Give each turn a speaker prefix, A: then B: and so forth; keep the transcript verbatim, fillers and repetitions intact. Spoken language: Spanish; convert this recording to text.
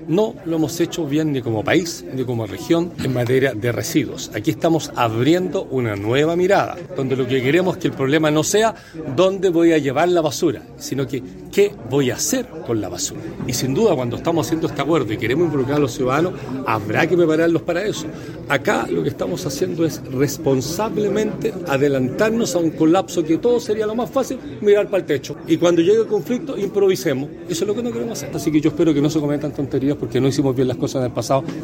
A: no lo hemos hecho bien ni como país ni como región en materia de residuos. Aquí estamos abriendo una nueva mirada, donde lo que queremos es que el problema no sea dónde voy a llevar la basura, sino que qué voy a hacer con la basura. Y sin duda, cuando estamos haciendo este acuerdo y queremos involucrar a los ciudadanos, habrá que prepararlos para eso. Acá lo que estamos haciendo es responsablemente adelantarnos a un colapso que todo sería lo más fácil, mirar para el techo. Y cuando llegue el conflicto, improvisemos. Eso es lo que no queremos hacer. Así que yo espero que no se cometan tonterías porque no hicimos bien las cosas en el pasado.